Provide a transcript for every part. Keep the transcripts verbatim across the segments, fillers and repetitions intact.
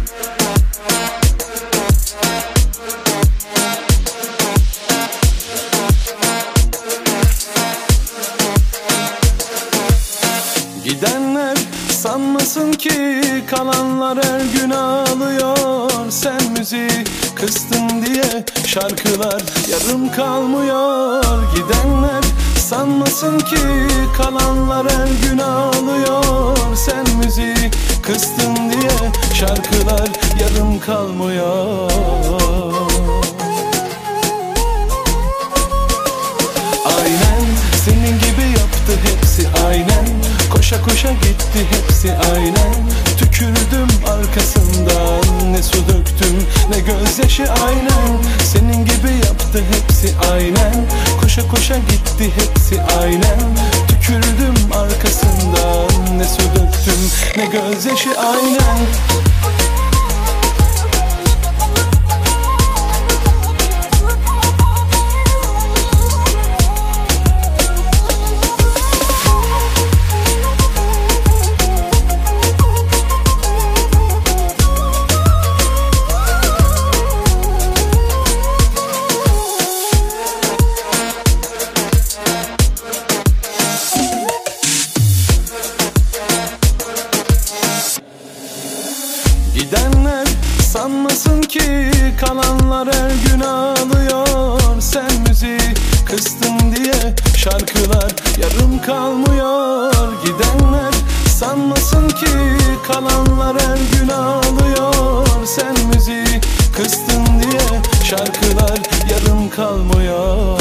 Gidenler sanmasın ki kalanlar her gün ağlıyor. Sen müziği kıstın diye şarkılar yarım kalmıyor. Gidenler sanmasın ki kalanlar her gün ağlıyor. Sen müziği kıstın diye şarkılar yarım kalmıyor. Aynen senin gibi yaptı hepsi aynen. Koşa koşa gitti hepsi aynen. Tükürdüm arkasından, ne su döktüm ne gözyaşı aynen. Senin gibi yaptı hepsi aynen. Koşa koşa gitti hepsi aynen. Tükürdüm arkasından, ne su döktüm ne gözyaşı aynen. Gidenler sanmasın ki kalanlar her gün ağlıyor. Sen müziği kıstın diye şarkılar yarım kalmıyor. Gidenler sanmasın ki kalanlar her gün ağlıyor. Sen müziği kıstın diye şarkılar yarım kalmıyor.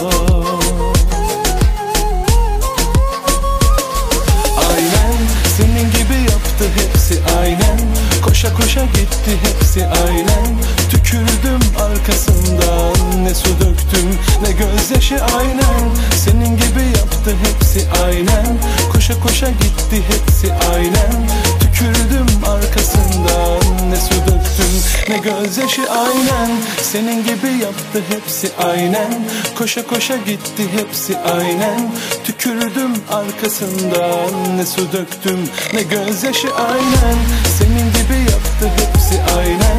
Aynen senin gibi yaptı hepsi aynen. Koşa koşa gitti hepsi aynen. Tükürdüm arkasından, ne su döktüm ne gözyaşı aynen. Senin gibi yaptı hepsi aynen. Koşa koşa gitti hepsi aynen. Tükürdüm arkasından, ne su döktüm ne gözyaşı aynen. Senin gibi yaptı hepsi aynen. Koşa koşa gitti hepsi aynen. Tükürdüm arkasından, ne su döktüm ne gözyaşı aynen. Senin gibi yaptı hepsi aynen.